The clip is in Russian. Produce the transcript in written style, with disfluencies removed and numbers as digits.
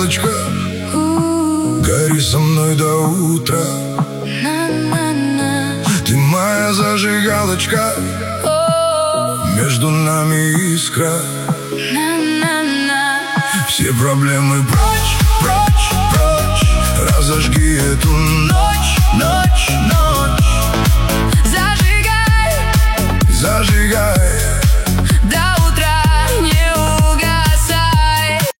зажигалочка, гори со мной до утра. Ты моя зажигалочка, между нами искра. Все проблемы прочь, прочь, прочь. Разожги эту ночь, ночь, ночь.